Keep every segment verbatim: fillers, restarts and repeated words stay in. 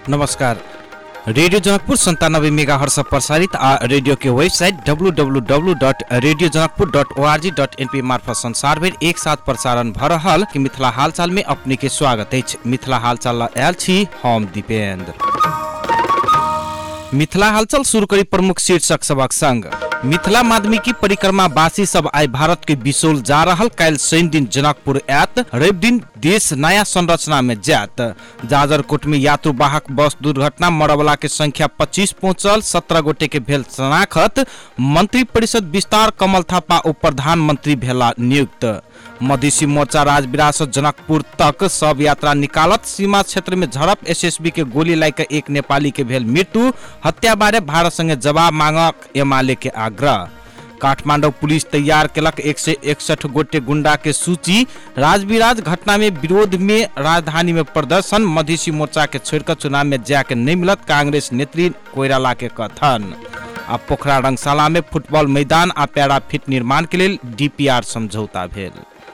नमस्कार। रेडियो जनकपुर संतानब्बे मेगा हर्ष प्रसारित आ रेडियो के website W W W dot radio Janakpur dot O R G dot N P मार्फत संसार भर एक साथ प्रसारण भ रहल कि मिथिला हालचाल में अपने के स्वागत है। मिथिला हालचाल आयल छी हम दीपेंद्र। मिथिला हालचाल शुरू करी प्रमुख शीर्षक सबक संग। मिथिला माध्यमिकी परिक्रमा वासी सब आई भारत के बिसोल जा रहल। काल शनि दिन जनकपुर आयत, रवि दिन देश नया संरचना में जात। जाजरकोट में यात्रुवाहक बस दुर्घटना, मरवला के संख्या पच्चीस पहुंचल, सत्रह गोटे के भेल शनाखत। मंत्री परिषद विस्तार, कमल थापा उप प्रधानमंत्री भेला नियुक्त। मधेसी मोर्चा राज विरासत जनकपुर तक सब यात्रा निकालत। सीमा क्षेत्र में झड़प, एसएसबी के गोली लाग एक नेपाली के भेल मृत्यु। हत्या बारे भारत संगे जवाब मांगक एमाले के आग्रह। काठमांडू पुलिस तैयार केलक एक सौ इकसठ गोटे गुंडा के सूची। राजविराज घटना में विरोध में राजधानी में प्रदर्शन। मधेसी मोर्चा के छोड़कर चुनाव में जाके नहीं मिलत, कांग्रेस नेत्री कोइराला के कथन। आ पोखरा रंगशाला में फुटबॉल मैदान आ पैरा फिट निर्माण के लिए डीपीआर समझौता भेल।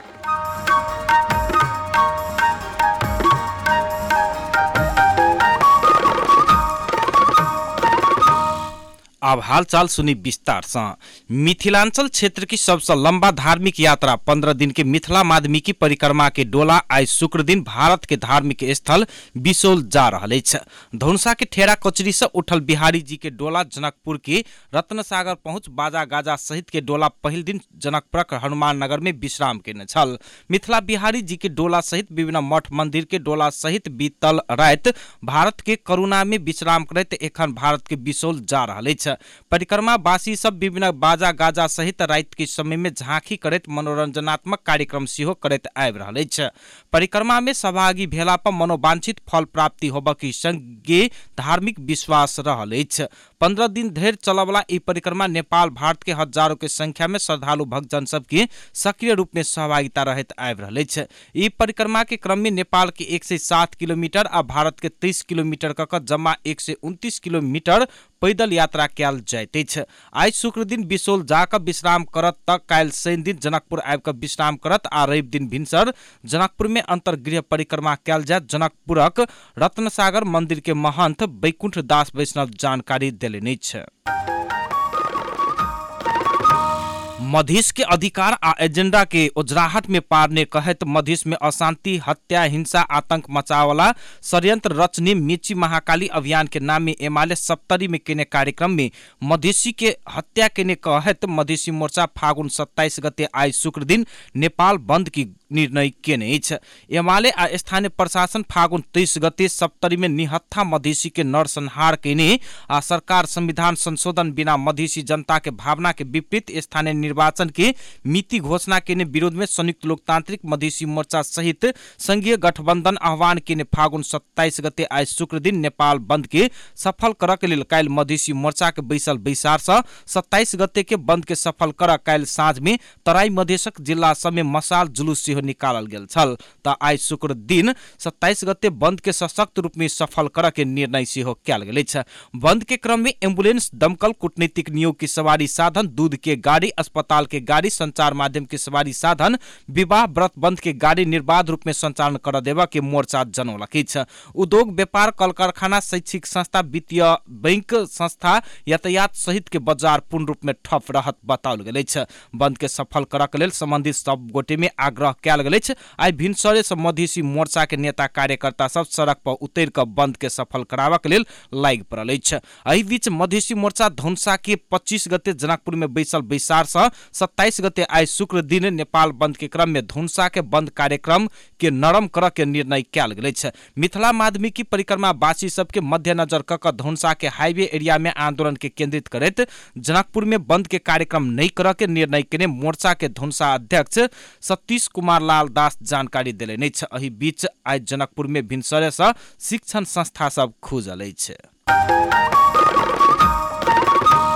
अब हालचाल सुनी विस्तार से। मिथिलांचल क्षेत्र की सबसे लंबा धार्मिक यात्रा पंद्रह दिन के मिथिला माध्यमिकी परिक्रमा के डोला आज शुक्र दिन भारत के धार्मिक स्थल बिसोल जा रहल अछि। धौनसा के ठेरा कचरी से उठल बिहारी जी के डोला जनकपुर के रत्नसागर पहुंच बाजा गाजा सहित के डोला पहिल दिन जनकपुरक हनुमान नगर में विश्राम केने छल। मिथिला बिहारी जी के डोला सहित विभिन्न मठ मंदिर के डोला सहित बीतल रात भारत के करुणा में विश्राम करैत एखन भारत के बिसोल जा रहल अछि। परिक्रमा वासी सब विभिन्न बाजा गाजा सहित रात के समय में झांकी करैत मनोरंजनात्मक कार्यक्रम सेहो करैत आबि रहल अछि। परिक्रमा में सहभागी भेला पर मनोवांछित फल प्राप्ति होबक संगे धार्मिक विश्वास रहल अछि। पंद्रह दिन धरि चलय वाला ई परिक्रमा नेपाल भारत के हजारों के संख्या में श्रद्धालु भक्तजन सबके सक्रिय रूप में सहभागिता रहत आबि रहल अछि। ई परिक्रमा के क्रम में नेपाल के एक सौ सात किलोमीटर आ भारत के तेईस किलोमीटर क जम्मा एक सौ उनतीस किलोमीटर पैदल यात्रा कयल जाइत अछि। आइ शुक्र दिन बिसोल जाकर विश्राम करत तक काल शनि दिन जनकपुर आबि कऽ विश्राम करत आ रवि दिन भिनसर जनकपुर में अंतर्गृह परिक्रमा कयल जायत। जनकपुरक रत्नसागर मंदिर के महंत वैकुंठ दास वैष्णव जानकारी देलनि अछि। मधेश के अधिकार आ एजेंडा के उजराहट में पारने कहत मधेश में अशांति, हत्या, हिंसा, आतंक मचावला षड्यंत्र रचने मेची महाकाली अभियान के नाम में एमाले सप्तरी में केने कार्यक्रम में मधेसी के हत्या केने कहत मधेसी मोर्चा फागुन सत्ताईस गते आई शुक्र दिन नेपाल बंद की निर्णय केने अछि। एमाले आ स्थानीय प्रशासन फागुन तेईस गते सप्तरी में निहत्था मधेसी के नरसंहार केने आ सरकार संविधान संशोधन बिना मधेसी जनता के भावना के विपरीत स्थानीय निर्वाचन के मिति घोषणा केने विरोध में संयुक्त लोकतांत्रिक मधेसी मोर्चा सहित संघीय गठबंधन आह्वान केने फागुन सत्ताईस गते आज शुक्र दिन नेपाल बंद के सफल करऽ के लेल काल्हि मधेसी मोर्चा के बैसल बैसार से सत्ताईस गते के बंद के सफल करऽ काल्हि साँझ में तराई मधेशक जिला सब में मशाल जुलूस सेहो निकालल गेल छल। त आज शुक्र दिन सत्ताईस गते बंद के सशक्त रूप में सफल करऽ के निर्णय सेहो कयल गेल अछि। बंद के क्रम में एम्बुलेंस, दमकल, कूटनीतिक नियोग की सवारी साधन, दूध के गाड़ी, अस्पताल के गाड़ी, संचार माध्यम के सवारी साधन, विवाह व्रत बंद के गाड़ी निर्बाध रूप में संचालन कर देवा के मोर्चा जनौलक अछि। उद्योग, व्यापार, कल कारखाना, शैक्षिक संस्था, वित्तीय बैंक संस्था, यातायात सहित के बाजार पूर्ण रूप में ठप रहत बताओल गेल अछि। बंद के सफल करऽ के लेल संबंधित सब गोटे में आग्रह कयल गेल अछि। आई भिनसरे से मधेसी मोर्चा के नेता कार्यकर्ता सब सड़क पर उतर कऽ बंद के सफल कराबऽ के लेल लागि पड़ल अछि। एहि बीच मधेसी मोर्चा धौनसा के पच्चीस गते जनकपुर में बैसल बैसार से सत्ताईस गते आई शुक्र दिन नेपाल बंद के क्रम में धौनसा के बंद कार्यक्रम के नरम करऽ के निर्णय कयल गेल अछि। मिथिला माध्यमिकी परिक्रमा वासी सबके मद्देनजर कऽ कऽ धौनसा के हाईवे एरिया में आंदोलन के केंद्रित करैत जनकपुर में बंद के कार्यक्रम नहीं करऽ के निर्णय केने मोर्चा के धौनसा अध्यक्ष सतीश कुमार लाल दास जानकारी देलनि अछि। एहि बीच आई जनकपुर में भिनसरे से शिक्षण संस्था सब खुजल अछि।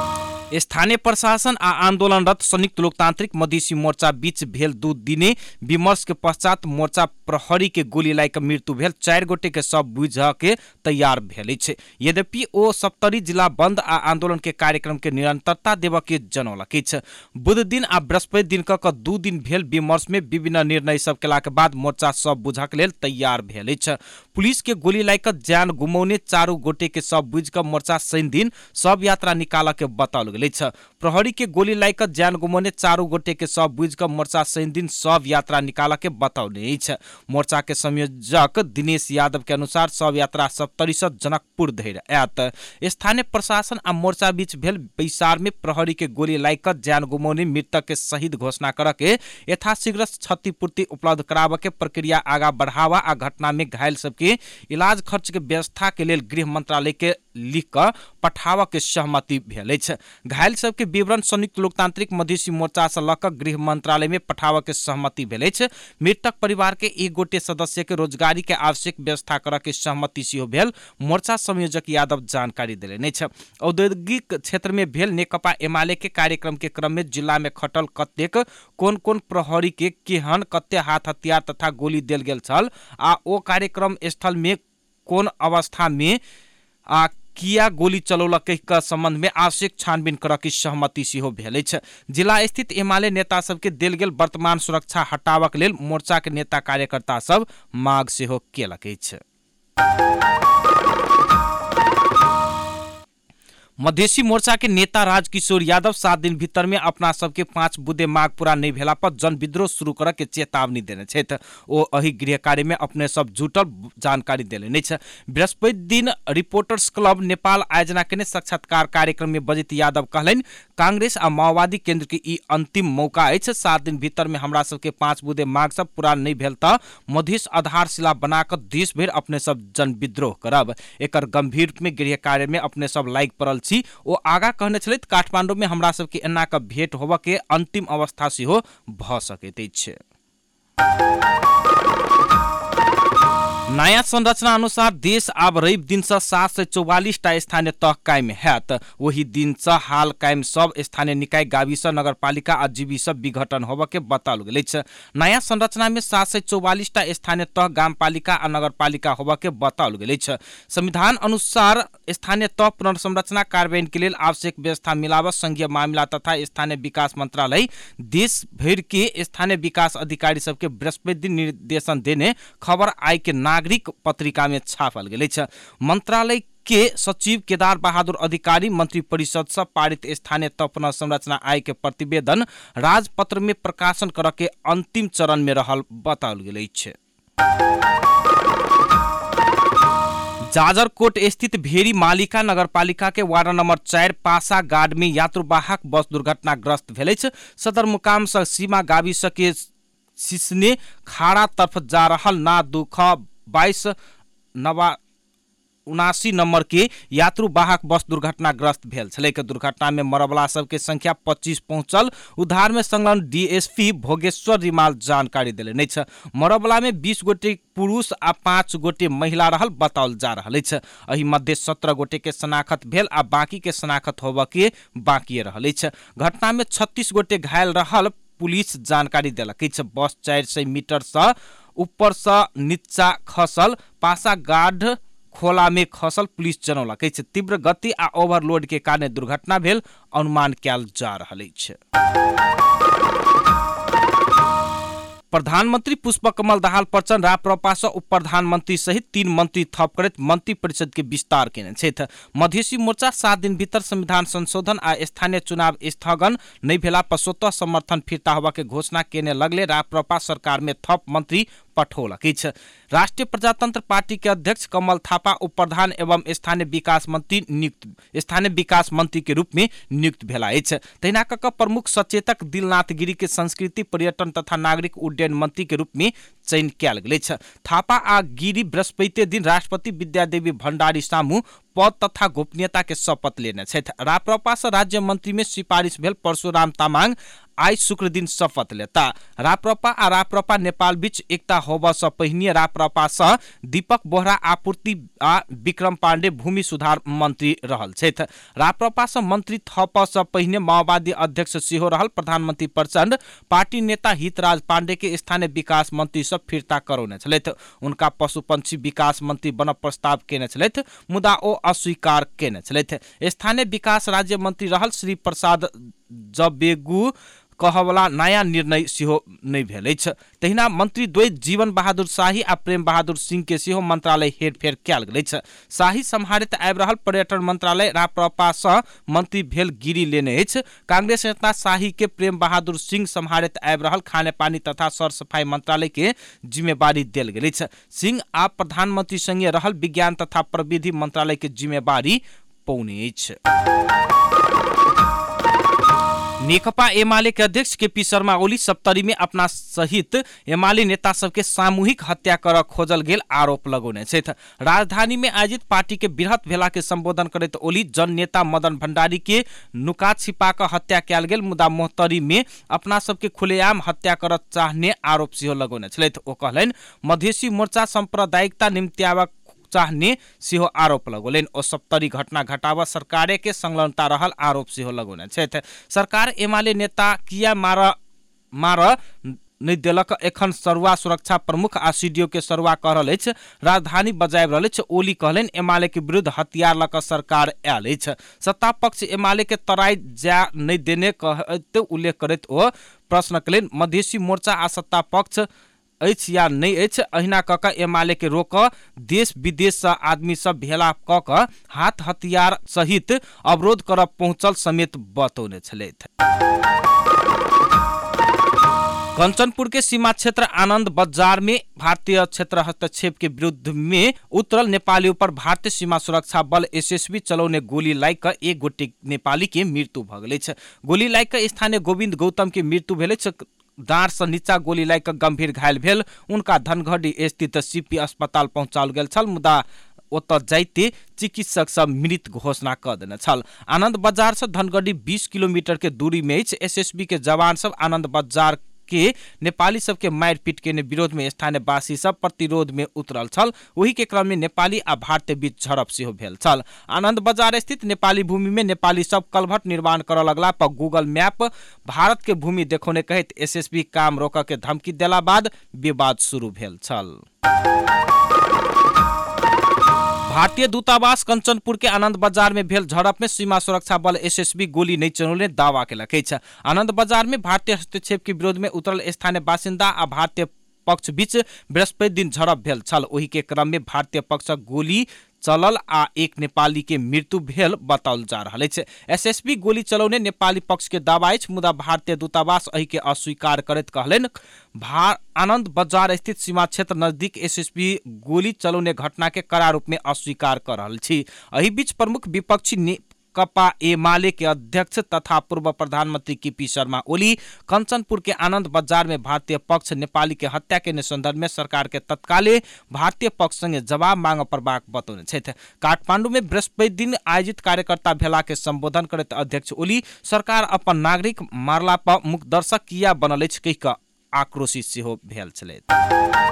स्थानीय प्रशासन आ आन्दोलनरत संयुक्त लोकतान्त्रिक मधेसी मोर्चा बीच भेल दू दिने विमर्श के पश्चात मोर्चा प्रहरी के गोली लागि मृत्यु भेल चारि गोटे के शव बुझ के तैयार भेल छै। यद्यपि ओ सप्तरी जिला बंद आ आंदोलन के कार्यक्रम के निरंतरता देव के जनौलक छै। बुध दिन आ बृहस्पति दिन क दू दिन भेल विमर्श में विभिन्न निर्णय सब केला के बाद मोर्चा शव बुझक लेल तैयार भेल छै। पुलिस के गोली लागि जान गुमौने चारू गोटे के शव बुझ क मोर्चा शनि दिन शव यात्रा निकाल के बताओल गेल छ। प्रहरी के गोली लागि जान गुमौने चारू गोटे के शव बुझ क मोर्चा शनि दिन शव यात्रा निकाल के बताउने छ। मोर्चा के संयोजक दिनेश यादव के अनुसार शव यात्रा सप्तरी से जनकपुर धरि आयत। स्थानीय प्रशासन आ मोर्चा बीच भेल बैसार में प्रहरी के गोली लागि जान गुमौने मृतक के शहीद घोषणा कर के यथाशीघ्र क्षतिपूर्ति उपलब्ध कराबे के प्रक्रिया आगा बढ़ावा आ घटना में घायल सबके इलाज खर्च के व्यवस्था के लेल गृह मंत्रालय के लिख क पठावा के सहमति भेल छै। घायल सबके विवरण संयुक्त लोकतांत्रिक मधेसी मोर्चा से लक गृह मंत्रालय में पठावा के सहमति भेल छै। मृतक परिवार के एक गोटे सदस्य के रोजगारी के आवश्यक व्यवस्था कर के सहमति सेहो भेल मोर्चा संयोजक यादव जानकारी देलनि छै। औद्योगिक क्षेत्र में भेल नेकपा एमाले के कार्यक्रम के क्रम में जिला में खटल कतेक कोन कोन प्रहरी के केहन कते हाथ हथियार तथा गोली देल गेल छल आ ओ कार्यक्रम स्थल में कोन अवस्था में आ किया गोली चलौलक के संबंध में आवश्यक छानबीन कर के सहमति सेहो भेल छै। जिला स्थित एमाले नेता सबके देल गेल वर्तमान सुरक्षा हटावक लेल मोर्चा के नेता कार्यकर्ता सब मांग सेहो केलक छै। मधेसी मोर्चा के नेता राजकिशोर यादव सात दिन भीतर में अपना सबके पांच बुदे मांग पूरा नहीं भेला पर जन विद्रोह शुरू कर के चेतावनी देने छै। ओ अही गृह कार्य में अपने सब जुटल जानकारी देने छै। बृहस्पति दिन रिपोर्टर्स क्लब नेपाल आयोजना केने साक्षात्कार कार्यक्रम में बजित यादव कहलनि कांग्रेस आ माओवादी केंद्र के ई अंतिम मौका अछि। सात दिन भीतर में हमरा सबके पांच बुदे मांग सब पूरा नहीं भेल त मधेश आधारशिला बनाकर देश भर अपने सब जन विद्रोह करब। एकर गंभीर में गृह कार्य में अपने सब लाइक पड़ल छी। ओ आगा कहने छलैथ काठमांडू में हमरा सबके एना के भेंट होबे के अंतिम अवस्था सेहो भ सकैत अछि। नया संरचना अनुसार देश आब रवि दिन से सात सौ चौवालीस टा स्थानीय तह कायम हैत। वही दिन से हाल कायम सब स्थानीय निकाय गाविस नगरपालिका आ जीविस विघटन होबे के बताओल गेल छै। नया संरचना में सात सौ चौवालीस टा स्थानीय तह गामपालिका आ नगरपालिका होबे के बताओल गेल छै। संविधान अनुसार स्थानीय तह पुनर्संरचना कार्यान्वयन के लेल आवश्यक व्यवस्था मिलाव संघीय मामला तथा स्थानीय विकास मंत्रालय देश भर के स्थानीय विकास अधिकारी सबके बृहस्पति दिन निर्देशन देने खबर आई के नागरिक पत्रिका में छापल गेल छै। मंत्रालय के सचिव केदार बहादुर अधिकारी मंत्री परिषद से पारित स्थानीय तह पुनर्संरचना आय के प्रतिवेदन राजपत्र में प्रकाशन कर के अंतिम चरण में रहल बताओल गेल छै। जाजरकोट स्थित भेरी मालिका नगरपालिका के वार्ड नंबर चार पासा गाड में यात्रुवाहक बस दुर्घटनाग्रस्त भेल छै। सदर मुकाम से सीमा गाविस के सिसने खाड़ा तरफ जा रहल ना दुख बाईस नवा उनासी नंबर के यात्रुवाहक बस दुर्घटनाग्रस्त भेल छलै। के दुर्घटना में मरबला सबके संख्या पच्चीस पहुंचल उद्धार में संलग्न डीएसपी भोगेश्वर रिमाल जानकारी देलनि छै। मरबला में बीस गोटे पुरुष आ पांच गोटे महिला रहल बताओल जा रहल छै। एहि मध्य सत्रह गोटे के शनाखत भेल आ बाकी के शनाखत होबे के बाकी रहल छै। घटना में छत्तीस गोटे घायल रहल पुलिस जानकारी देलक छै। बस चार सौ मीटर से ऊपर से नीचा खसल पासा गाढ़ खोला में खसल पुलिस जनौलक छै। तीव्र गति आ ओवरलोड के कारण दुर्घटना भेल अनुमान कयल जा रहल छै। प्रधानमंत्री पुष्पकमल दाहाल प्रचंड राप्रपा से उप प्रधानमंत्री सहित तीन मंत्री थप करैत मंत्री परिषद के विस्तार केने छथि। मधेसी मोर्चा सात दिन भीतर संविधान संशोधन आ स्थानीय चुनाव स्थगन नहीं भेला पर स्वतः समर्थन फिरता होबा के घोषणा केने लगले राप्रपा सरकार में थप मंत्री पठौलक अछि। राष्ट्रीय प्रजातंत्र पार्टी के अध्यक्ष कमल थापा उप प्रधान एवं स्थानीय विकास मंत्री नियुक्त स्थानीय विकास मंत्री के रूप में नियुक्त भेला अछि। तहिना कऽ प्रमुख सचेतक दिलनाथ गिरी के संस्कृति पर्यटन तथा नागरिक उड्डयन मंत्री के रूप में चयन कयल गेल छै। थापा आ गिरी बृहस्पति दिन राष्ट्रपति विद्यादेवी भण्डारी सामू पद तथा गोपनीयता के शपथ लेने छथि। राप्रपा से राज्य मंत्री में सिफारिश भेल परशुराम तामाङ आइ शुक्र दिन शपथ लेता। राप्रपा आ राप्रपा नेपाल बीच एकता होबऽ सँ पहिने राप्रपा सँ दीपक बोहरा आपूर्ति आ विक्रम पाण्डे भूमि सुधार मंत्री रहल छथि। राप्रपा सँ मंत्री थपऽ सँ पहिने माओवादी अध्यक्ष सेहो रहल प्रधानमंत्री प्रचंड पार्टी नेता हितराज पाण्डे के स्थानीय विकास मंत्री सब फिरता करौने छलथि। उनका पशु पंछी विकास मंत्री बनब प्रस्ताव केने छलथि, मुदा ओ अस्वीकार केने छलथि। स्थानीय विकास राज्य मंत्री रहल श्री प्रसाद जबेगु कहवला नया निर्णय सेहो नहीं भेल अछि। तहिना मंत्री द्वय जीवन बहादुर शाही आ प्रेम बहादुर सिंह के सेहो मंत्रालय हेरफेर कयल गेल अछि। शाही सम्हारैत आबि रहल पर्यटन मंत्रालय राप्रपा सँ मंत्री भेल गिरी लेने अछि। कांग्रेस नेता शाही के प्रेम बहादुर सिंह सम्हारैत आबि रहल खाने पानी तथा सर सफाई मंत्रालय के जिम्मेवारी देल गेल अछि। सिंह आ प्रधानमंत्री संगे रहल विज्ञान तथा प्रविधि मंत्रालय के जिम्मेवारी पौने अछि। नेकपा एमाले के अध्यक्ष केपी शर्मा ओली सप्तरी में अपना सहित एमाले नेता सबके सामूहिक हत्या कर खोजल गेल आरोप लगौने छथि। राजधानी में आयोजित पार्टी के बृहत भेला के संबोधन करैत ओली जन नेता मदन भंडारी के नुका छिपा कर हत्या कयल गेल, मुदा मोहतरी में अपना सबके खुलेआम हत्या कर चाहने आरोप सेहो लगौने छथि। ओ कहलनि मधेसी मोर्चा सांप्रदायिकता निम्त्यावा चाहने सेहो आरोप लगौलनि। ओ सप्तरी घटना घटावा सरकारे के संलग्नता रहल आरोप सेहो लगौने छथि। सरकार एमाले नेता किया मार मार नहीं देलक, एखन सरुआ सुरक्षा प्रमुख आ सीडीओ के सरुआ कह रहल अछि, राजधानी बजाबि रहल अछि। ओली कहलनि एमाले के विरुद्ध हथियार लऽ कऽ सरकार आयल अछि। सत्ता पक्ष एमाले के तराई जा नहीं देने कहैत उल्लेख करैत ओ प्रश्न कयलनि मधेसी मोर्चा आ सत्ता पक्ष अछि या नहीं अछि। अहिना कऽ कऽ एमाले के रोक देश विदेश सँ आदमी सब भेला कऽ कऽ हाथ हथियार सहित अवरोध करब पहुंचल समेत बतौने छलथि। कंचनपुर के सीमा क्षेत्र आनंद बाजार में भारतीय क्षेत्र हस्तक्षेप के विरुद्ध में उतरल नेपाली पर भारतीय सीमा सुरक्षा बल एसएसबी चलौने गोली लागि कऽ एक गोटे नेपाली के मृत्यु भऽ गेल अछि। गोली लागि कऽ स्थानीय गोविंद गौतम के मृत्यु भेल अछि। डाँड़ से नीचा गोली लागि कऽ गंभीर घायल भेल उनका धनगढ़ी स्थित सीपी अस्पताल पहुंचाओल गेल छल, मुदा ओतऽ जाइते चिकित्सक सब मृत घोषणा कर देने छल। आनंद बाजार से धनगढ़ी बीस किलोमीटर के दूरी में अछि। एसएसबी के जवान सब आनंद बाजार के नेपाली सब के मार पीट के विरोध में स्थानीय वासी सब प्रतिरोध में उतरल छल। वही के क्रम में नेपाली आ भारतीय बीच झड़प सेहो भेल छल। आनंद बाजार स्थित नेपाली भूमि में नेपाली सब कलभट निर्माण करऽ लगला पर गूगल मैप भारत के भूमि देखौने कहैत एसएसबी काम रोकऽ के धमकी देला बाद विवाद शुरू भेल छल। भारतीय दूतावास कंचनपुर के आनंद बाजार में भेल झड़प में सीमा सुरक्षा बल एसएसबी गोली नहीं चलौने दावा केलक अछि। आनंद बाजार में भारतीय हस्तक्षेप के विरोध में उतरल स्थानीय बासिंदा आ भारतीय पक्ष बीच बृहस्पति दिन झड़प भेल छल। वही के क्रम में भारतीय पक्षक गोली चलल आ एक नेपाली के मृत्यु भेल बताओल जा रहल अछि। एसएसबी गोली चलौने नेपाली पक्ष के दावा अछि, मुदा भारतीय दूतावास एहि के अस्वीकार करैत कहलनि भार आनंद बाजार स्थित सीमा क्षेत्र नजदीक एसएसबी गोली चलौने घटना के कड़ा रूप में अस्वीकार कर रहल छी। एहि बीच प्रमुख विपक्षी नेकपा एमाले के अध्यक्ष तथा पूर्व प्रधानमंत्री केपी शर्मा ओली कंचनपुर के आनंद बाजार में भारतीय पक्ष नेपाली के हत्या के संदर्भ में सरकार के तत्काले भारतीय पक्ष संगे जवाब मांग पड़बाक बतौने छथि। काठमांडू में बृहस्पति दिन आयोजित कार्यकर्ता भेला के संबोधन करैत अध्यक्ष ओली सरकार अपन नागरिक मारला पर मुख दर्शक किया बनल अछि कहि कऽ आक्रोशित सेहो भेल छलथि।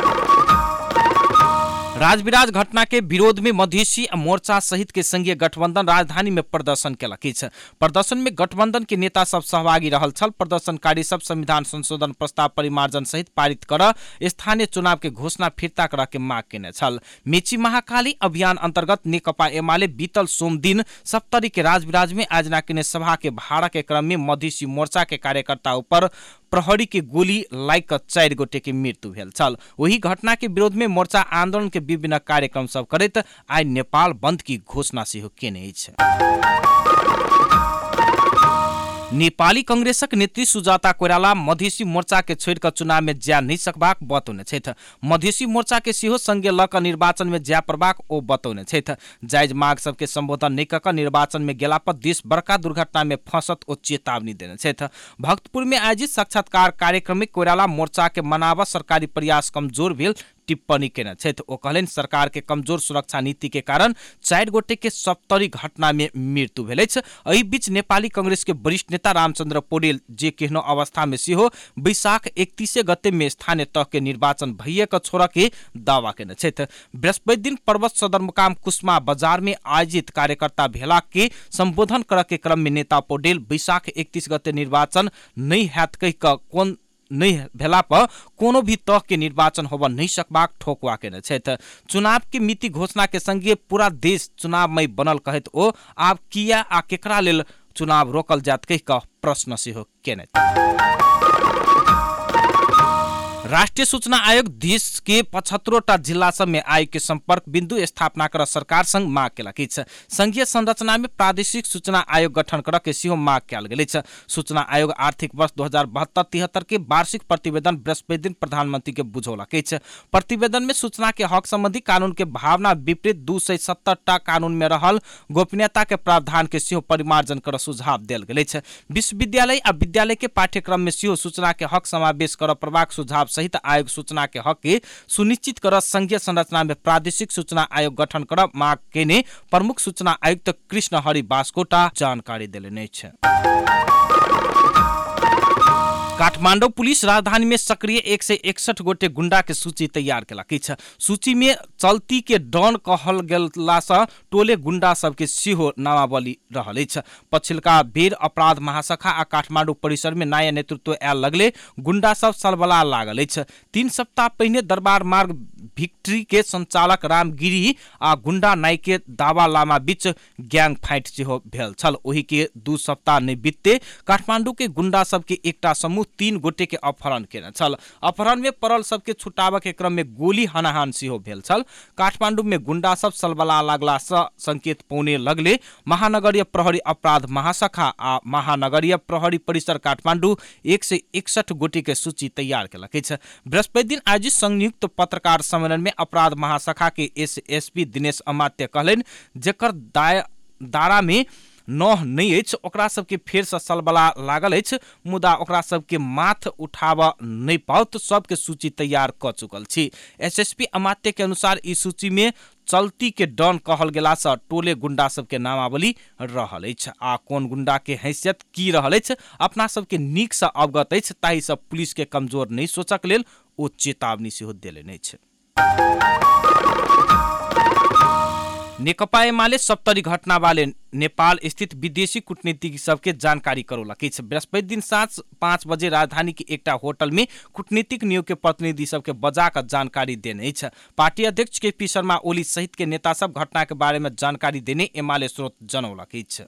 राजविराज घटना के विरोध में मधेसी मोर्चा सहित के संघीय गठबंधन राजधानी में प्रदर्शन केलक अछि। प्रदर्शन में गठबंधन के नेता सब सहभागी रहल छल। प्रदर्शनकारी सब संविधान संशोधन प्रस्ताव परिमार्जन सहित पारित कर स्थानीय चुनाव के घोषणा फिरता कर के मांग केने छल। मेची महाकाली अभियान अंतर्गत नेकपा एमाले बीतल सोम दिन सप्तरी के राजविराज में आयोजना केने सभा के भाड़ा के क्रम में मधेसी मोर्चा के कार्यकर्ता ऊपर प्रहरी के गोली लागि कऽ चारि गोटे के मृत्यु भेल छल। वही घटना के विरोध में मोर्चा आंदोलन के विभिन्न कार्यक्रम सब करैत आइ नेपाल बंद की घोषणा सेहो केने अछि। नेपाली कांग्रेसक नेत्री सुजाता कोइराला मधेसी मोर्चा के छोड़ कऽ चुनाव में जा नहीं सकबाक बतौने छथि। मधेसी मोर्चा के सेहो संगे लऽ कऽ निर्वाचन में जा पड़बाक ओ बतौने छथि। जायज मांग सबके संबोधन नहीं कऽ कऽ निर्वाचन में गेला पर देश बड़का दुर्घटना में फंसत ओ चेतावनी देने छथि। भक्तपुर में आयोजित साक्षात्कार कार्यक्रम में कोइराला मोर्चा के मनाबऽ सरकारी प्रयास कमजोर भेल टिप्पणी केने छथि। ओ कहलनि सरकार के कमजोर सुरक्षा नीति के कारण चारि गोटे के सप्तरी घटना में मृत्यु भेल अछि। एहि बीच नेपाली कांग्रेस के वरिष्ठ नेता रामचंद्र पौडेल जे केहनो अवस्था में सेहो बैशाख एकतीसे गते में स्थानीय तह के निर्वाचन भइएका छोरा के दावा केने छथि। बृहस्पति दिन पर्वत सदरमुकाम कुस्मा बाजार में आयोजित कार्यकर्ता भेला के संबोधन करऽ के क्रम में नेता पौडेल बैशाख एकतीस गते निर्वाचन नहीं हैत कहि कऽ कोन नहीं भेला पर कोनो भी तह के निर्वाचन होबऽ नहीं सकबाक ठोकवा केने छथि। चुनाव के मिति घोषणा के संगे पूरा देश चुनावमय बनल कहैत ओ आब किया आ केकरा लेल चुनाव रोकल जात कहि कऽ प्रश्न सेहो केने। राष्ट्रीय सूचना आयोग देश के पचहत्तरटा जिला सब में आयोग के संपर्क बिंदु स्थापना कर सरकार संग मांग केलक अछि। संघीय संरचना में प्रादेशिक सूचना आयोग गठन कर के सेहो मांग कयल गेल अछि। सूचना आयोग आर्थिक वर्ष दो हजार बहत्तर तिहत्तर के वार्षिक प्रतिवेदन बृहस्पति दिन प्रधानमंत्री के बुझौलक अछि। प्रतिवेदन में सूचना के हक संबंधी कानून के भावना विपरीत दू सौ सत्तर टा कानून में रहल गोपनीयता के प्रावधान के सेहो परिमार्जन कर सुझाव देल गेल अछि। विश्वविद्यालय आ विद्यालय के पाठ्यक्रम में सेहो सूचना के हक समावेश कर प्रभाग सुझाव सहित आयोग सूचना के हक के सुनिश्चित कर संघीय संरचना में प्रादेशिक सूचना आयोग गठन कर मांग केने प्रमुख सूचना आयुक्त कृष्ण हरि बास्कोटा जानकारी देलनि अछि। काठमांडू पुलिस राजधानी में सक्रिय एक सौ इकसठ गोटे गुंडा के सूची तैयार केलक अछि। सूची में चलती के डॉन कहल गेला सँ टोले गुंडा सब के सेहो नामावली रहल अछि। पछिलका बेर अपराध महाशाखा आ काठमांडू परिसर में नया नेतृत्व आयल लगले गुंडा सब सलबला लागल अछि। तीन सप्ताह पहिने दरबार मार्ग भिक्ट्री के संचालक रामगिरी आ गुंडा नाई के दावा लामा बीच गैंग फाइट सेहो भेल छल। ओही के दू सप्ताह नहीं बीतते काठमांडू के गुंडा सब के एकटा समूह तीन गोटे के अपहरण केने छल। अपहरण में पड़ल सबके छुटाबऽ के क्रम में गोली हनाहान सेहो भेल छल। काठमांडू में गुंडा सब सलबला लागला सँ संकेत पौने लगले महानगरीय प्रहरी अपराध महाशाखा आ महानगरीय प्रहरी परिसर काठमांडू एक सौ इकसठ गोटे के सूची तैयार केलक अछि। बृहस्पति दिन आयोजित संयुक्त पत्रकार सम्मेलन में अपराध महाशाखा के S S P Dinesh Amatya कहलनि जेकर दायरा में नह नहीं अछि ओकरा सबके फेर से सलबला लागल अछि, मुदा ओकरा सबके माथ उठाबऽ नहीं पाओत सबके सूची तैयार क चुकल छी। एसएसपी अमात्य के अनुसार ई सूची में चलती के डॉन कहल गेला सँ टोले गुंडा सबके नामावली रहल अछि आ कोन गुंडा के हैसियत की रहल अछि अपना सबके नीक सँ अवगत अछि। ताहि सँ पुलिस के कमजोर नहीं सोचक लेल ओ चेतावनी सेहो देलनि अछि। नेकपा एमाले सप्तरी घटना वाले नेपाल स्थित विदेशी कूटनीतिज्ञ सबके जानकारी करौलक अछि। बृहस्पति दिन साँझ पाँच बजे राजधानी के एकटा होटल में कूटनीतिक नियोग के प्रतिनिधि सबके बजा कर जानकारी देने अछि। पार्टी अध्यक्ष के पी शर्मा ओली सहित के नेता सब घटना के बारे में जानकारी देने एमाले स्रोत जनौलक अछि।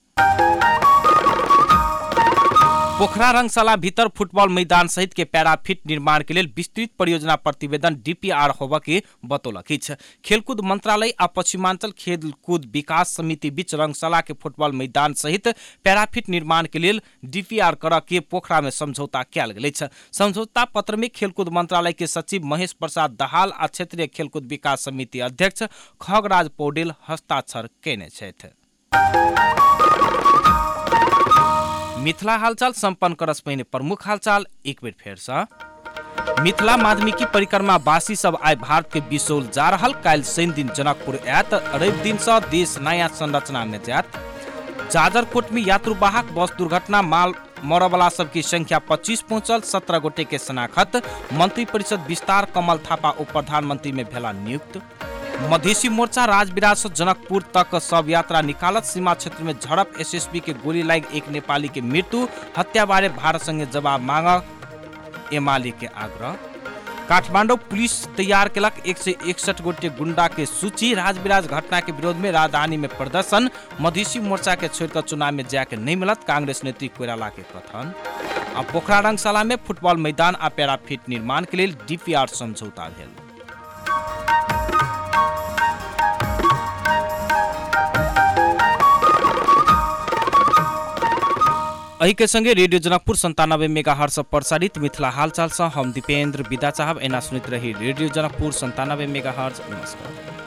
पोखरा रंगशाला भीतर फुटबॉल मैदान सहित के पैराफिट निर्माण के लिए विस्तृत परियोजना प्रतिवेदन डीपीआर होबऽ के बतौलक अछि। खेलकूद मंत्रालय आ पश्चिमांचल खेलकूद विकास समिति बीच रंगशाला के फुटबॉल मैदान सहित पैराफिट निर्माण के लिए डीपीआर करऽ के पोखरा में समझौता कयल गेल अछि। समझौता पत्र में खेलकूद मंत्रालय के सचिव महेश प्रसाद दाहाल आ क्षेत्रीय खेलकूद विकास समिति अध्यक्ष खगराज पौडेल हस्ताक्षर केने छथि। मिथिला हालचाल संपन्न करस पहिने प्रमुख हालचाल एक बेर फेर सँ। मिथिला माध्यमिकी परिक्रमा वासी सब आइ भारत के बिसौल जा रहल। काल्हि शनि दिन जनकपुर आयत, रवि दिन सँ देश नया संरचना में जायत। जाजरकोट में यात्रुवाहक बस दुर्घटना माल मरवाला सबकी संख्या पच्चीस पहुंचल, सत्रह गोटे के शनाखत। मंत्री परिषद विस्तार कमल थापा उप प्रधानमंत्री में भेला नियुक्त। मधेसी मोर्चा राजविराज से जनकपुर तक शव यात्रा निकालत। सीमा क्षेत्र में झड़प, एसएसबी के गोली लागि एक नेपाली के मृत्यु। हत्या बारे भारत संगे जवाब मांग एमाले के आग्रह। काठमांडू पुलिस तैयार केलक एक सौ इकसठ गोटे गुंडा के सूची। राजविराज घटना के विरोध में राजधानी में प्रदर्शन। मधेसी मोर्चा के छोड़कर चुनाव में जाके नहीं मिलत, कांग्रेस नेत्री कोइराला के कथन। अब पोखरा रंगशाला में फुटबॉल मैदान आ पैराफिट निर्माण के लिए डीपीआर समझौता भेल। एही के संगे रेडियो जनकपुर संतानबे मेगा हर्ट्ज प्रसारित मिथिला हालचाल से हम दीपेंद्र विदा चाहब। एना सुनित रही रेडियो जनकपुर संतानबे मेगा हर्ट्ज। नमस्कार।